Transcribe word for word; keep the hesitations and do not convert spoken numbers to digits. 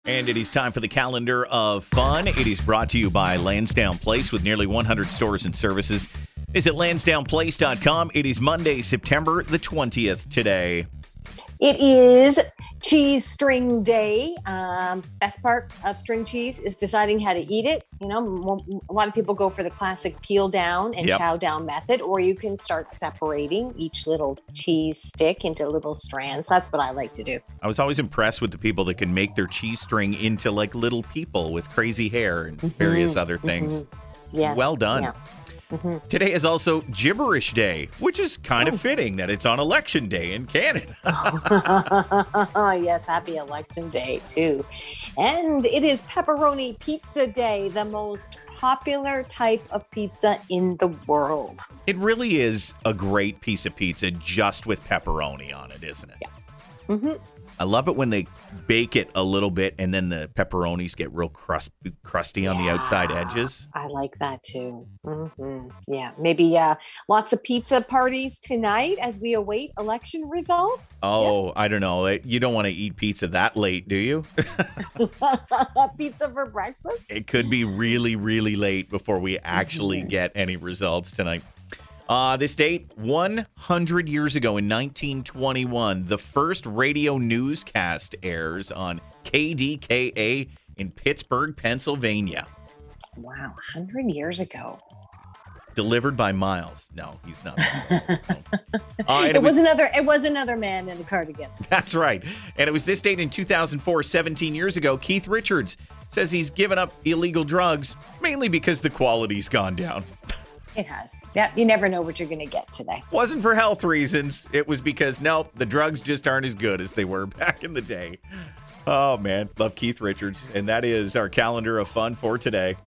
And it is time for the calendar of fun. It is brought to you by Lansdowne Place with nearly one hundred stores and services. Visit lansdowne place dot com. It is Monday, September the twentieth today. It is cheese string day. Um, best part of string cheese is deciding how to eat it. You know, a lot of people go for the classic peel down and Yep. chow down method, or you can start separating each little cheese stick into little strands. That's what I like to do. I was always impressed with the people that can make their cheese string into like little people with crazy hair and various other things. Yes. Well done. Yeah. Today is also Gibberish Day, which is kind of fitting that it's on Election Day in Canada. Yes, happy election day too. And it is pepperoni pizza day, the most popular type of pizza in the world. It really is a great piece of pizza just with pepperoni on it, isn't it? Yeah. Mm-hmm. I love it when they bake it a little bit and then the pepperonis get real crust, crusty on the outside edges. I like that too. Mm-hmm. Yeah, maybe uh, lots of pizza parties tonight as we await election results. Oh, I don't know. You don't want to eat pizza that late, do you? Yeah. Pizza for breakfast? It could be really, really late before we actually Mm-hmm. get any results tonight. Uh, this date, one hundred years ago in nineteen twenty-one, the first radio newscast airs on K D K A in Pittsburgh, Pennsylvania. Wow, one hundred years ago. Delivered by Miles. No, he's not. No. Uh, and It, it was, was, another it was another man in a cardigan. that's right. And it was this date in two thousand four, seventeen years ago, Keith Richards says he's given up illegal drugs, mainly because the quality's gone down. It has. Yeah, you never know what you're going to get today. Wasn't for health reasons. It was because, no, the drugs just aren't as good as they were back in the day. Oh, man. Love Keith Richards. And that is our calendar of fun for today.